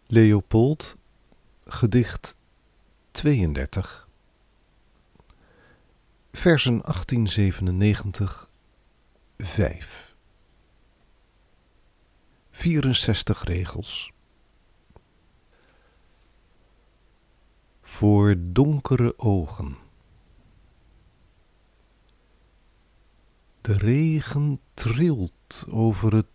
Leopold, gedicht 32, versen 1897, 5. 64 regels. Voor donkere ogen. De regen trilt over het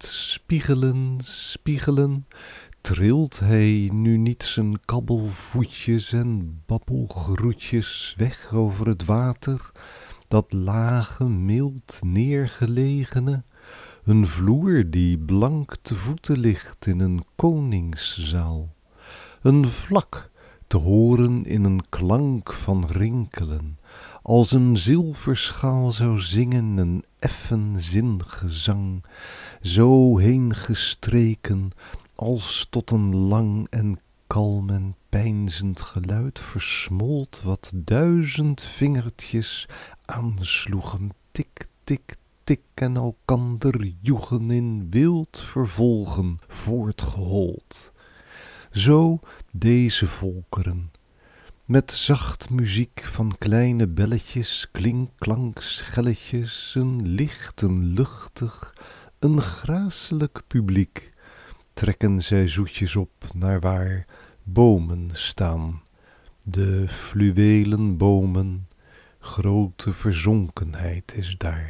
spiegelen, trilt hij nu niet zijn kabbelvoetjes en babbelgroetjes weg over het water, dat lage, mild neergelegene, een vloer die blank te voeten ligt in een koningszaal, een vlak te horen in een klank van rinkelen, als een zilverschaal zou zingen een effen zingezang, zo heen gestreken, als tot een lang en kalm en peinzend geluid versmolt, wat 1000 vingertjes aansloegen, tik, tik, tik, en elkander joegen in wild vervolgen voortgehold. Zo deze volkeren, met zacht muziek van kleine belletjes, klink-klank schelletjes, een licht, een luchtig, een gracelijk publiek, trekken zij zoetjes op naar waar bomen staan, de fluwelen bomen, grote verzonkenheid is daar,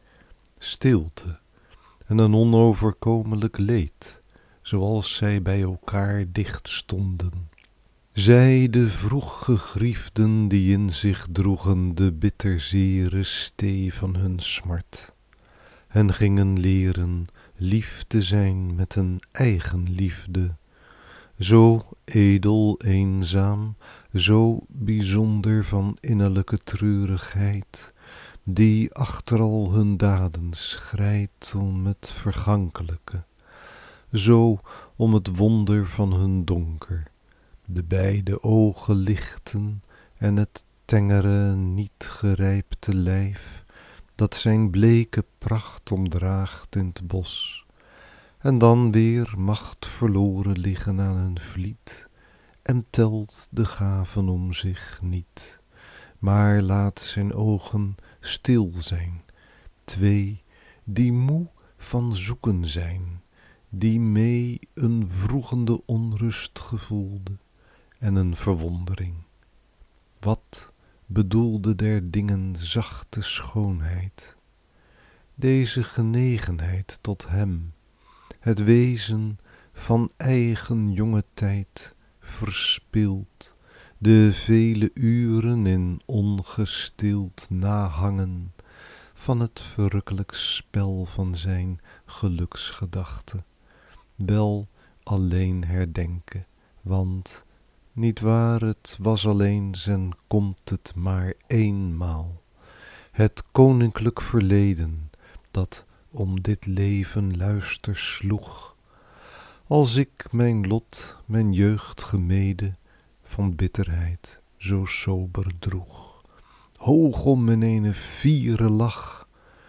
stilte en een onoverkomelijk leed, zoals zij bij elkaar dicht stonden. Zij de vroeg gegriefden die in zich droegen de bitterzere stee van hun smart, en gingen leren lief te zijn met een eigen liefde, zo edel eenzaam, zo bijzonder van innerlijke treurigheid, die achter al hun daden schrijdt om het vergankelijke, zo om het wonder van hun donker, de beide ogen lichten en het tengere, niet gerijpte lijf, dat zijn bleke pracht omdraagt in het bos, en dan weer macht verloren liggen aan een vliet, en telt de gaven om zich niet, maar laat zijn ogen stil zijn, twee die moe van zoeken zijn, die mee een wroegende onrust gevoelde en een verwondering. Wat bedoelde der dingen zachte schoonheid? Deze genegenheid tot hem, het wezen van eigen jonge tijd verspild, de vele uren in ongestild nahangen van het verrukkelijk spel van zijn geluksgedachte, wel alleen herdenken, want niet waar, het was alleen en komt het maar eenmaal, het koninklijk verleden dat om dit leven luister sloeg, als ik mijn lot, mijn jeugd gemede, van bitterheid zo sober droeg, hoog om in eene fiere lach.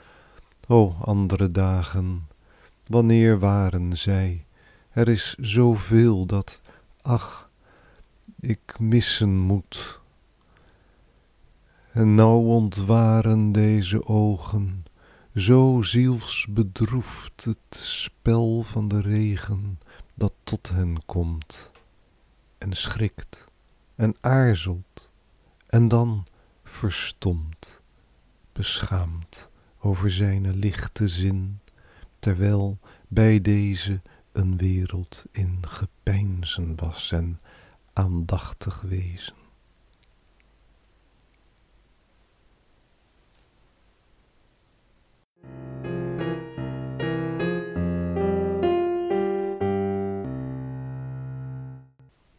O andere dagen, wanneer waren zij? Er is zoveel dat, ach, ik missen moet. En nou ontwaren deze ogen, zo zielsbedroefd het spel van de regen dat tot hen komt, en schrikt en aarzelt, en dan verstomt, beschaamd over zijne lichte zin, terwijl bij deze een wereld in gepeinzen was en aandachtig wezen.